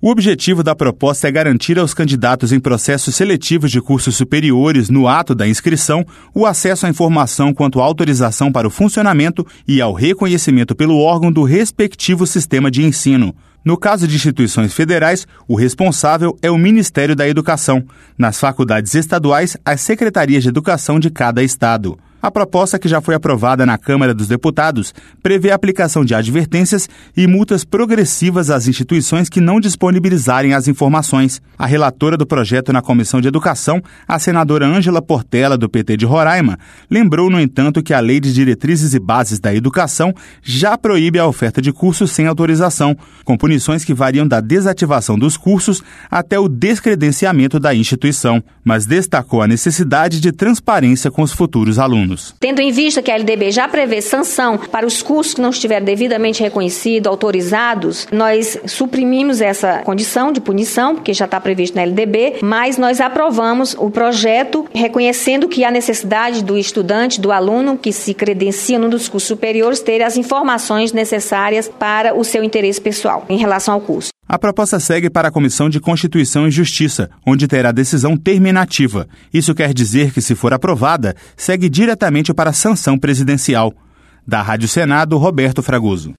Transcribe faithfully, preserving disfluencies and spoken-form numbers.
O objetivo da proposta é garantir aos candidatos em processos seletivos de cursos superiores, no ato da inscrição, o acesso à informação quanto à autorização para o funcionamento e ao reconhecimento pelo órgão do respectivo sistema de ensino. No caso de instituições federais, o responsável é o Ministério da Educação. Nas faculdades estaduais, as secretarias de educação de cada estado. A proposta, que já foi aprovada na Câmara dos Deputados, prevê a aplicação de advertências e multas progressivas às instituições que não disponibilizarem as informações. A relatora do projeto na Comissão de Educação, a senadora Ângela Portela, do P T de Roraima, lembrou, no entanto, que a Lei de Diretrizes e Bases da Educação já proíbe a oferta de cursos sem autorização, com punições que variam da desativação dos cursos até o descredenciamento da instituição, mas destacou a necessidade de transparência com os futuros alunos. Tendo em vista que a L D B já prevê sanção para os cursos que não estiverem devidamente reconhecidos, autorizados, nós suprimimos essa condição de punição, porque já está previsto na L D B, mas nós aprovamos o projeto reconhecendo que há necessidade do estudante, do aluno que se credencia num dos cursos superiores, ter as informações necessárias para o seu interesse pessoal em relação ao curso. A proposta segue para a Comissão de Constituição e Justiça, onde terá decisão terminativa. Isso quer dizer que, se for aprovada, segue diretamente para a sanção presidencial. Da Rádio Senado, Roberto Fragoso.